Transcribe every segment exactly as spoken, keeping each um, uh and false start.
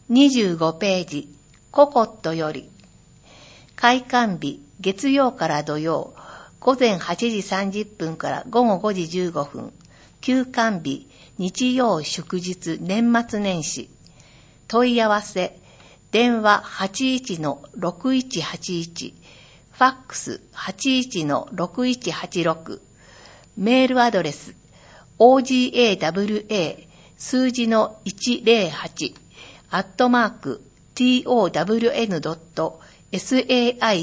にじゅうごページ、ココットより、開館日、月曜から土曜、午前はちじさんじゅっぷんから午後ごじじゅうごふん、休館日、日曜祝日、年末年始。問い合わせ、電話 はちいちのろくいちはちいち、ファックス はちいちのろくいちはちろく、メールアドレス、オージーエーダブリューエー 数字のいちぜろはち、アットマーク、トワン ドット サイタマ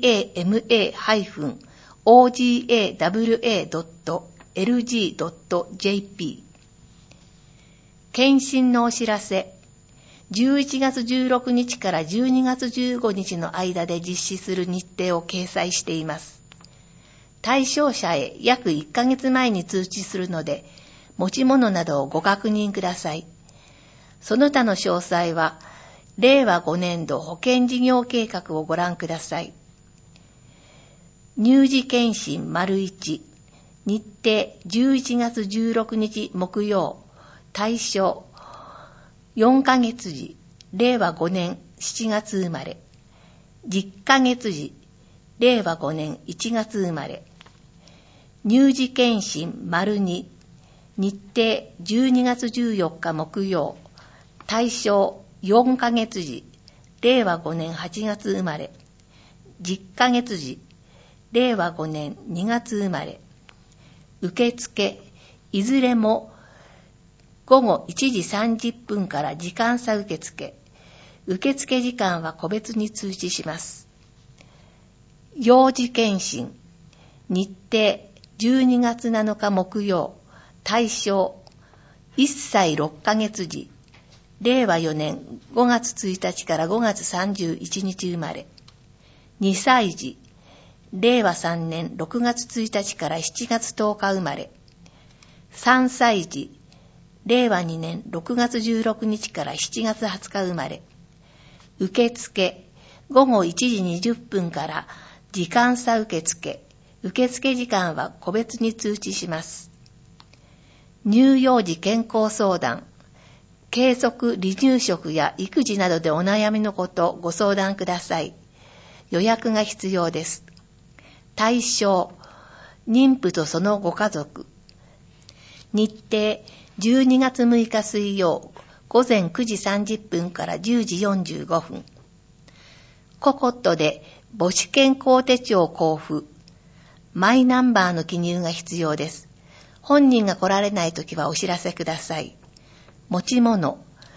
オージーエーダブリューエー ドット エルジー ドット ジェーピー。検診のお知らせ。じゅういちがつじゅうろくにちからじゅうにがつじゅうごにちの間で実施する日程を掲載しています。対象者へ約いっかげつまえに通知するので、持ち物などをご確認ください。その他の詳細は、れいわごねんど保険事業計画をご覧ください。乳児検診 ①、日程じゅういちがつじゅうろくにち木曜、対象よんかげつじ、れいわごねんしちがつ生まれ、じゅっかげつじ、れいわごねんいちがつ生まれ、乳児検診 ②、日程じゅうにがつじゅうよっか木曜、対象よんかげつじ、れいわごねんはちがつ生まれ、じゅっかげつじ、れいわごねんにがつ生まれ、受付、いずれもごごいちじさんじゅっぷんから時間差受付。受付時間は個別に通知します。幼児検診。日程じゅうにがつなのか木曜。対象いっさいろっかげつじ。れいわよねんごがつついたちからごがつさんじゅういちにち生まれ。にさいじ。れいわさんねんろくがつついたちからしちがつとおか生まれ。さんさいじ。れいわにねんろくがつじゅうろくにちからしちがつはつか生まれ。受付、ごごいちじにじゅっぷんから時間差受付。受付時間は個別に通知します。乳幼児健康相談。継続離乳食や育児などでお悩みのことご相談ください。予約が必要です。対象、妊婦とそのご家族。日程、じゅうにがつむいか水曜、午前くじさんじゅっぷんからじゅうじよんじゅうごふん。ココットで母子健康手帳交付。マイナンバーの記入が必要です。本人が来られないときはお知らせください。持ち物。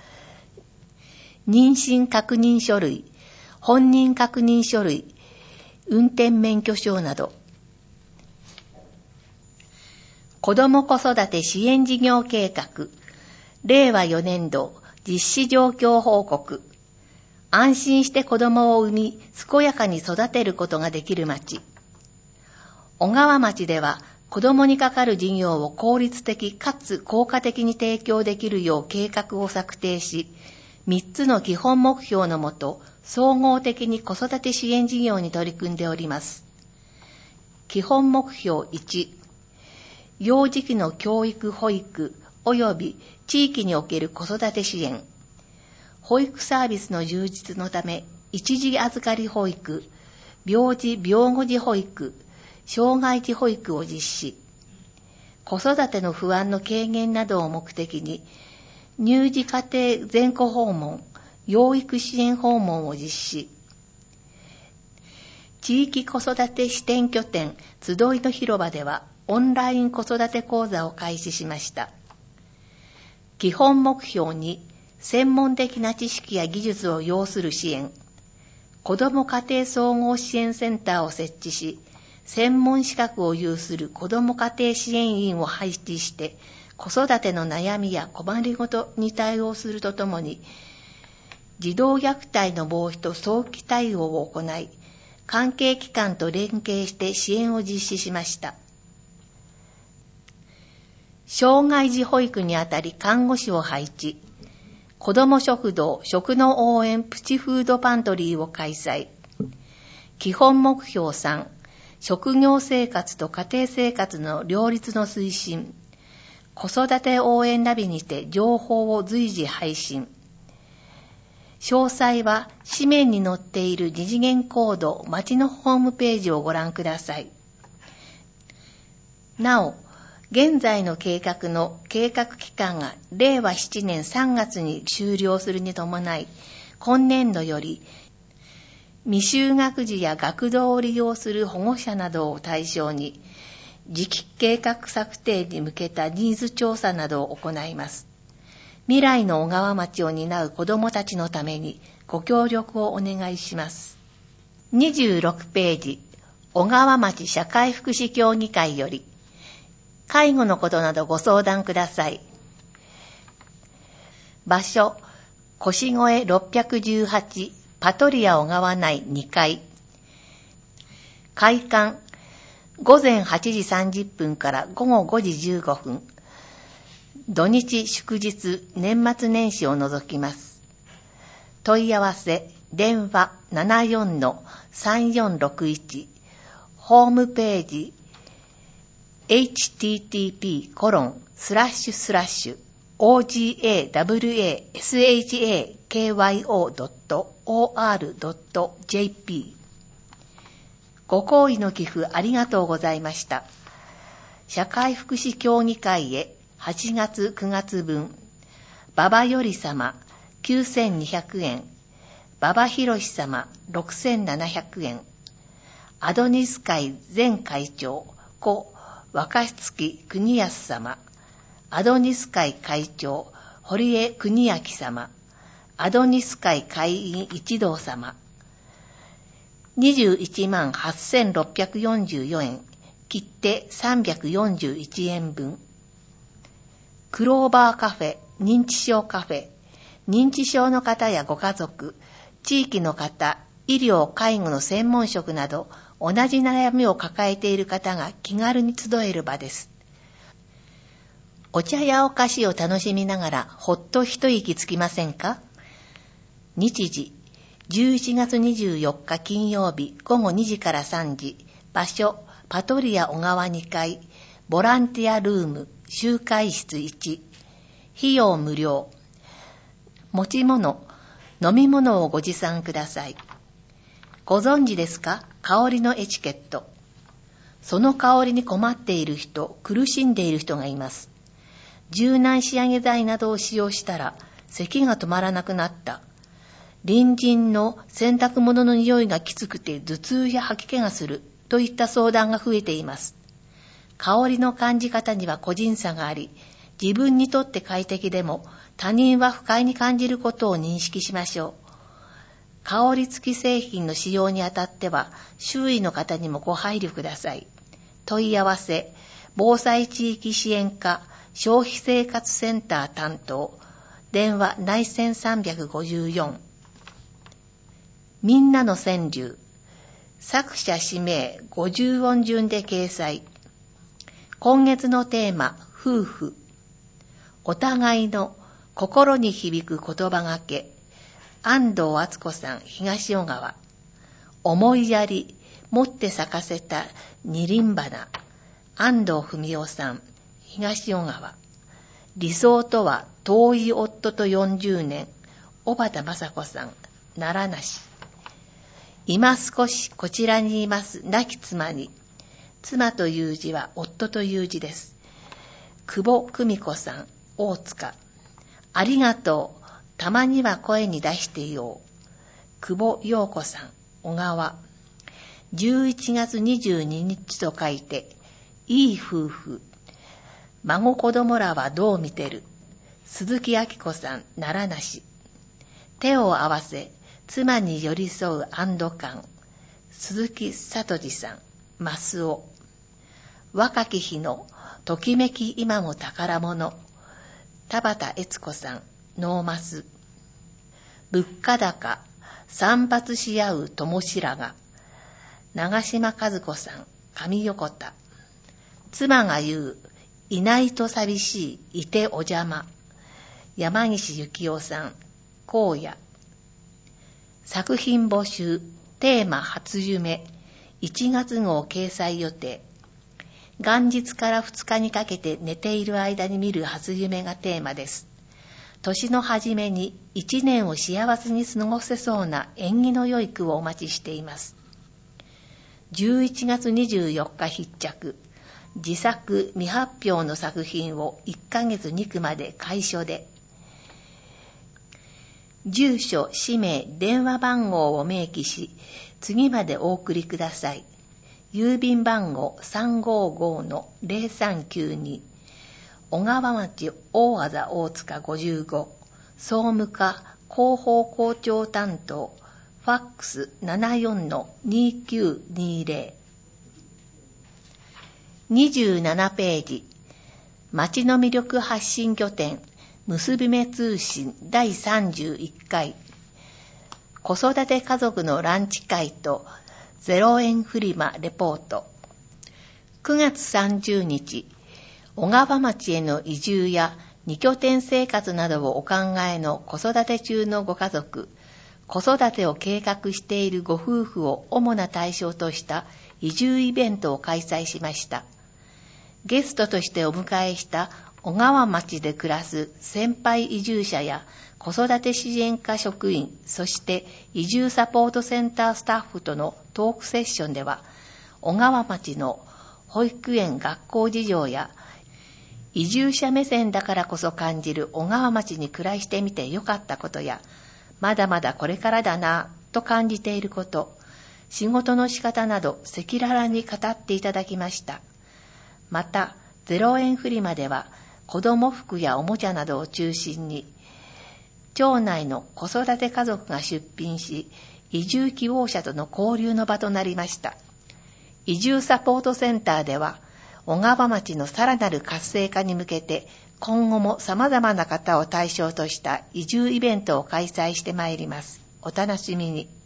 妊娠確認書類、本人確認書類、運転免許証など。子ども子育て支援事業計画、れいわよねんど実施状況報告。安心して子どもを産み、健やかに育てることができる町。小川町では、子どもにかかる事業を効率的かつ効果的に提供できるよう計画を策定し、みっつの基本目標のもと、総合的に子育て支援事業に取り組んでおります。基本目標いち、幼児期の教育保育及び地域における子育て支援。保育サービスの充実のため、一時預かり保育、病児病後児保育、障害児保育を実施。子育ての不安の軽減などを目的に、乳児家庭全戸訪問、養育支援訪問を実施。地域子育て支店拠点集いの広場では、オンライン子育て講座を開始しました。基本目標に、専門的な知識や技術を要する支援。子ども家庭総合支援センターを設置し、専門資格を有する子ども家庭支援員を配置して、子育ての悩みや困りごとに対応するとともに、児童虐待の防止と早期対応を行い、関係機関と連携して支援を実施しました。障害児保育にあたり看護師を配置、子ども食堂食の応援プチフードパントリーを開催。基本目標さん、職業生活と家庭生活の両立の推進。子育て応援ナビにて情報を随時配信。 詳細は紙面に載っている二次元コード町のホームページをご覧ください。なお、現在の計画の計画期間がれいわななねんさんがつに終了するに伴い、今年度より未就学児や学童を利用する保護者などを対象に、次期計画策定に向けたニーズ調査などを行います。未来の小川町を担う子どもたちのためにご協力をお願いします。にじゅうろくページ、小川町社会福祉協議会より、介護のことなどご相談ください。場所、腰越ろっぴゃくじゅうはちパトリア小川内にかい。開館、ごぜんはちじさんじゅっぷんからごごごじじゅうごふん。土日祝日年末年始を除きます。問い合わせ電話 ななよんのさんよんろくいち ホームページ エイチティーティーピーコロンスラッシュスラッシュ オージーエーダブリューエーエスエイチエーケーワイオードットオーアールドットジェーピー ご好意の寄付ありがとうございました。社会福祉協議会へはちがつくがつぶん、馬場より様きゅうせんにひゃくえん、馬場ひろし様ろくせんななひゃくえん、アドニス会前会長故若月国安様、アドニス会会長堀江国明様、アドニス会会員一同様、にじゅういちまんはっせんろっぴゃくよんじゅうよえん、切手さんびゃくよんじゅういちえんぶん。クローバーカフェ、認知症カフェ、認知症の方やご家族、地域の方、医療・介護の専門職など、同じ悩みを抱えている方が気軽に集える場です。お茶やお菓子を楽しみながら、ほっと一息つきませんか？日時、じゅういちがつにじゅうよっか金曜日ごごにじからさんじ、場所、パトリア小川にかい、ボランティアルーム、集会室いち、費用無料、持ち物、飲み物をご持参ください。ご存知ですか？香りのエチケット。その香りに困っている人、苦しんでいる人がいます。柔軟仕上げ剤などを使用したら、咳が止まらなくなった。隣人の洗濯物の匂いがきつくて頭痛や吐き気がするといった相談が増えています。香りの感じ方には個人差があり、自分にとって快適でも他人は不快に感じることを認識しましょう。香り付き製品の使用にあたっては、周囲の方にもご配慮ください。問い合わせ、防災地域支援課、消費生活センター担当、電話内線さんびゃくごじゅうよん。みんなの川柳、作者氏名ごじゅう音順で掲載。今月のテーマ、夫婦。お互いの心に響く言葉がけ。安藤敦子さん、東小川。思いやり、持って咲かせた二輪花。安藤文夫さん、東小川。理想とは遠い夫とよんじゅうねん。小畑雅子さん、奈良梨。今少しこちらにいます亡き妻に。妻という字は夫という字です。久保久美子さん、大塚。ありがとう。たまには声に出してよう。久保陽子さん、小川。じゅういちがつにじゅうににちと書いて、いい夫婦。孫子供らはどう見てる。鈴木明子さん、奈良梨。手を合わせ、妻に寄り添う安堵感。鈴木聡次さん、増尾。若き日のときめき今も宝物。田畑悦子さん、ノーマス。物価高、散髪し合う友白髪。長島和子さん、上横田。妻が言う、いないと寂しい、いてお邪魔。山岸幸夫さん、荒野。作品募集、テーマ初夢、いちがつ号掲載予定。元日からふつかにかけて寝ている間に見る初夢がテーマです。 年の初めに一年を幸せに過ごせそうな縁起の良い句をお待ちしています。じゅういちがつにじゅうよっか必着、自作未発表の作品をいっかげつに句まで楷書で、住所、氏名、電話番号を明記し、次までお送りください。郵便番号 さんごーごーのぜろさんきゅうに、小川町大字大塚ごじゅうご、総務課広報校長担当、ファックス ななよんのにきゅうにぜろ。にじゅうななページ、町の魅力発信拠点、結び目通信だいさんじゅういっかい、子育て家族のランチ会とゼロえんフリマレポート。くがつさんじゅうにち、小川町への移住や二拠点生活などをお考えの子育て中のご家族、子育てを計画しているご夫婦を主な対象とした移住イベントを開催しました。ゲストとしてお迎えした小川町で暮らす先輩移住者や子育て支援課職員、そして移住サポートセンタースタッフとのトークセッションでは、小川町の保育園学校事情や移住者目線だからこそ感じる小川町に暮らしてみてよかったことや、まだまだこれからだなぁと感じていること、仕事の仕方など赤裸々に語っていただきました。また、ゼロえんフリマでは、子供服やおもちゃなどを中心に、町内の子育て家族が出品し、移住希望者との交流の場となりました。移住サポートセンターでは、小川町のさらなる活性化に向けて、今後も様々な方を対象とした移住イベントを開催してまいります。お楽しみに。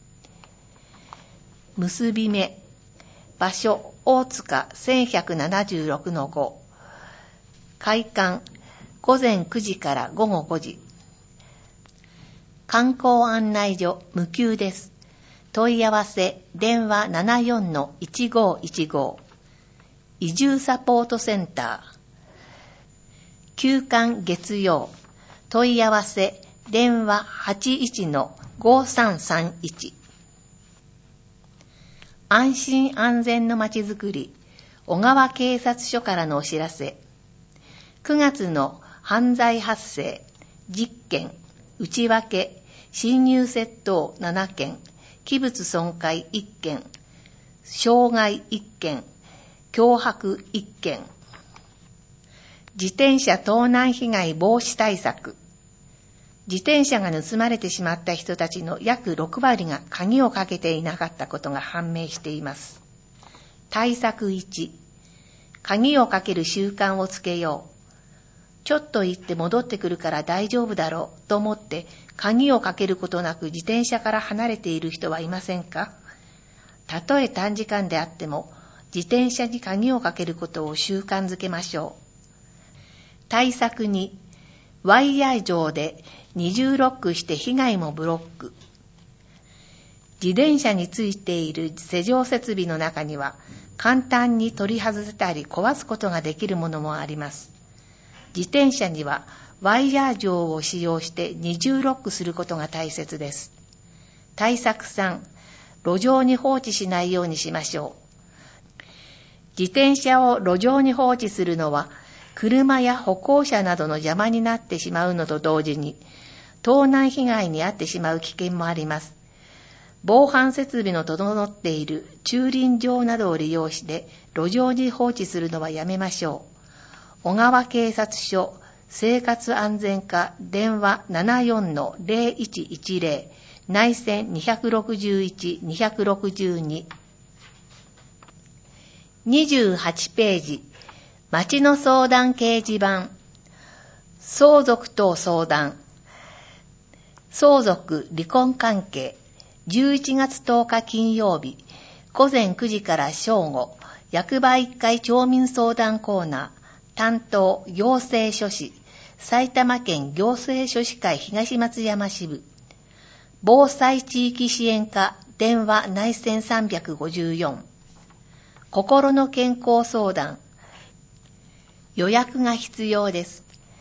結び目。場所、大塚せんひゃくななじゅうろくのご。開館、ごぜんくじからごごごじ。観光案内所、無給です。問い合わせ、電話 ななよんのいちごいちご。移住サポートセンター。休館月曜。問い合わせ、電話 はちいちのごさんさんいち。安心安全のまちづくり、小川警察署からのお知らせ。くがつの犯罪発生、じっけん、内訳、侵入窃盗ななけん、器物損壊いっけん、傷害いっけん、脅迫いっけん。自転車盗難被害防止対策。自転車が盗まれてしまった人たちの約ろくわりが鍵をかけていなかったことが判明しています。対策いち、鍵をかける習慣をつけよう。ちょっと行って戻ってくるから大丈夫だろうと思って鍵をかけることなく自転車から離れている人はいませんか？たとえ短時間であっても自転車に鍵をかけることを習慣づけましょう。対策に、ワイヤー上で二重ロックして被害もブロック。自転車についている施錠設備の中には簡単に取り外せたり壊すことができるものもあります。自転車にはワイヤー錠を使用して二重ロックすることが大切です。対策さん、路上に放置しないようにしましょう。自転車を路上に放置するのは車や歩行者などの邪魔になってしまうのと同時に盗難被害に遭ってしまう危険もあります。防犯設備の整っている駐輪場などを利用して路上に放置するのはやめましょう。小川警察署生活安全課電話 ななよんのぜろいちいちぜろ 内線にろくいち にろくに。にじゅうはちページ、町の相談掲示板。相続等相談。相続離婚関係。じゅういちがつとおか金曜日、ごぜんくじから正午、役場いっかい町民相談コーナー。担当行政書士、埼玉県行政書士会東松山支部。防災地域支援課電話内線さんびゃくごじゅうよん。心の健康相談。予約が必要です。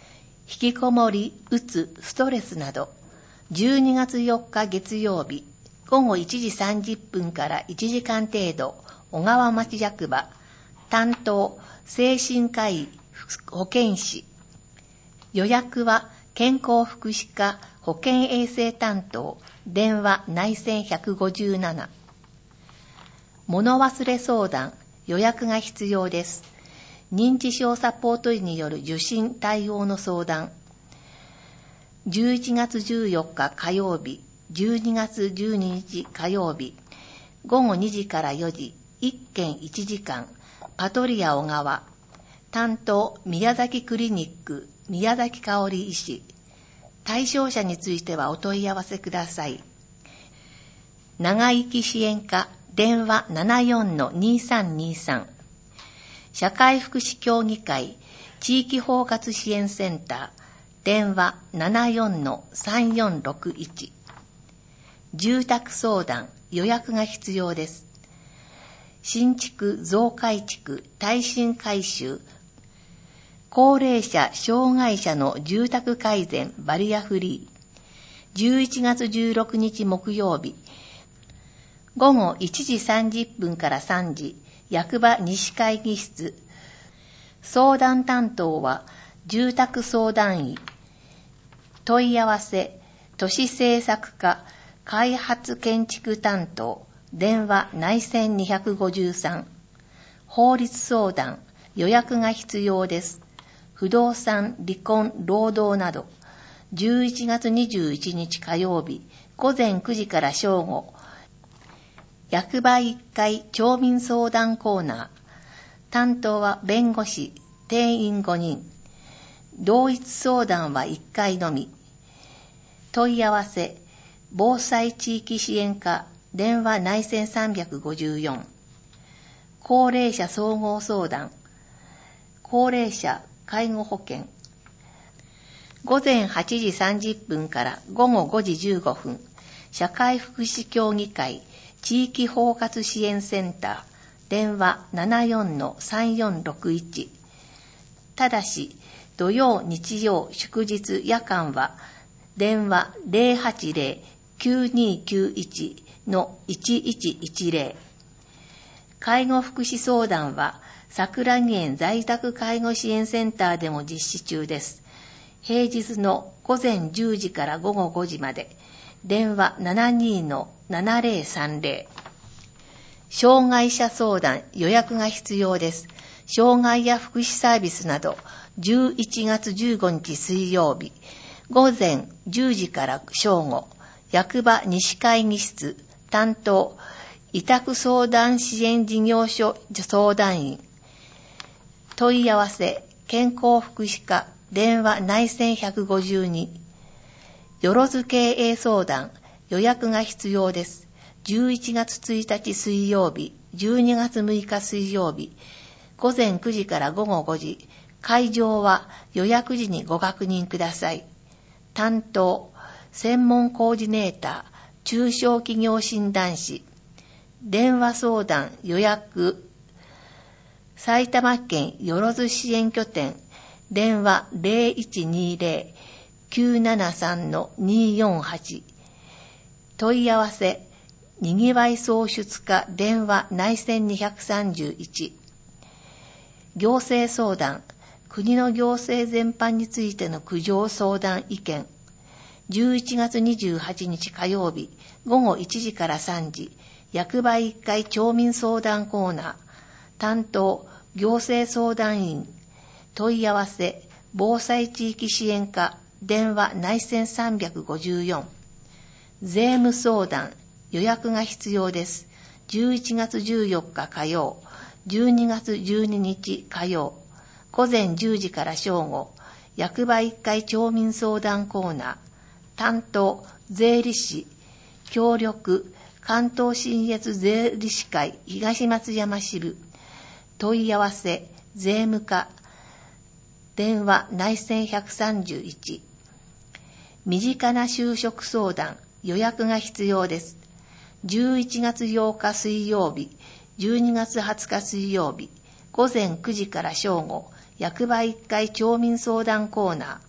引きこもり、うつ、ストレスなど、じゅうにがつよっか月曜日、ごごいちじさんじゅっぷんからいちじかん程度、小川町役場、担当、精神科医、保健師。予約は、健康福祉課、保健衛生担当、電話内線ひゃくごじゅうなな。物忘れ相談、予約が必要です。認知症サポート医による受診対応の相談。じゅういちがつじゅうよっか火曜日、じゅうにがつじゅうににち火曜日、ごごにじからよじ、いっけんいちじかん、パトリア小川、担当宮崎クリニック、宮崎香織医師。対象者についてはお問い合わせください。長生き支援課、電話 ななよんのにさんにさん。社会福祉協議会、地域包括支援センター、電話 ななよんのさんよんろくいち。住宅相談、予約が必要です。新築、増改築、耐震改修、高齢者、障害者の住宅改善、バリアフリー。じゅういちがつじゅうろくにち木曜日、ごごいちじさんじゅっぷんからさんじ、役場西会議室。相談担当は、住宅相談員。問い合わせ、都市政策課、開発建築担当、電話内線にひゃくごじゅうさん。法律相談、予約が必要です。不動産、離婚、労働など、じゅういちがつにじゅういちにち火曜日、ごぜんくじから正午、役場いっかい町民相談コーナー。担当は弁護士、定員ごにん。同一相談はいっかいのみ。問い合わせ、防災地域支援課、電話内線さんびゃくごじゅうよん。高齢者総合相談、高齢者介護保険。ごぜんはちじさんじゅっぷんからごごごじじゅうごふん、社会福祉協議会、地域包括支援センター、電話 ななよんのさんよんろくいち。ただし、土曜、日曜、祝日、夜間は、電話 ゼロはちゼロ きゅうにきゅういち のいちいちいちゼロ。介護福祉相談は、桜木園在宅介護支援センターでも実施中です。平日のごぜんじゅうじからごごごじまで、電話 ななにのななゼロさんゼロ。障害者相談、予約が必要です。障害や福祉サービスなど、じゅういちがつじゅうごにち水曜日、ごぜんじゅうじから正午、役場西会議室、担当、委託相談支援事業所相談員。問い合わせ、健康福祉課、電話内線ひゃくごじゅうに。よろず経営相談、予約が必要です。じゅういちがつついたち水曜日、じゅうにがつむいか水曜日、ごぜんくじからごごごじ、会場は予約時にご確認ください。担当、専門コーディネーター、中小企業診断士、電話相談予約、埼玉県よろず支援拠点、電話 ゼロいちにゼロ きゅうななさんのによんはち。問い合わせ、にぎわい創出課電話内線にひゃくさんじゅういち。行政相談、国の行政全般についての苦情相談意見。じゅういちがつにじゅうはちにち火曜日、ごごいちじからさんじ、役場いっかい町民相談コーナー。担当、行政相談員。問い合わせ、防災地域支援課、電話内線さんびゃくごじゅうよん。税務相談、予約が必要です。じゅういちがつじゅうよっか火曜、じゅうにがつじゅうににち火曜、ごぜんじゅうじから正午、役場いっかい町民相談コーナー。担当、税理士。協力、関東信越税理士会東松山支部。問い合わせ、税務課。電話内線ひゃくさんじゅういち。身近な就職相談、予約が必要です。じゅういちがつようか水曜日、じゅうにがつはつか水曜日、ごぜんくじから正午、役場いっかい町民相談コーナー。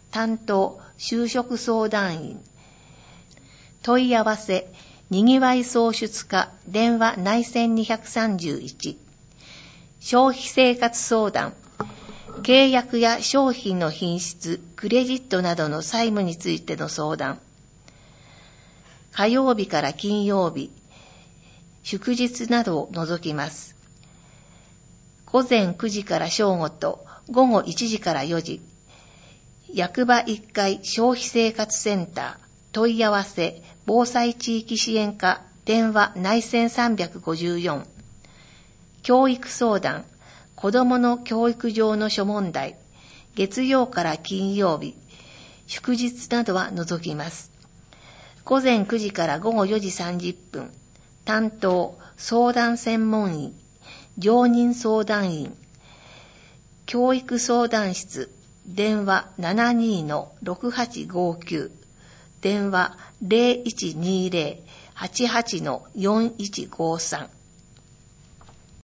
担当就職相談員。問い合わせにぎわい創出課電話内線にひゃくさんじゅういち。消費生活相談。契約や商品の品質、クレジットなどの債務についての相談。火曜日から金曜日、祝日などを除きます。午前くじから正午と午後いちじからよじ。役場いっかい消費生活センター問い合わせ防災地域支援課電話内線さんびゃくごじゅうよん。教育相談子どもの教育上の諸問題月曜から金曜日祝日などは除きます。午前くじから午後よじさんじゅっぷん担当相談専門員常任相談員教育相談室電話 ななにーのろくはちごきゅう 電話 ゼロいちにーゼロ はちはちのよんいちごさん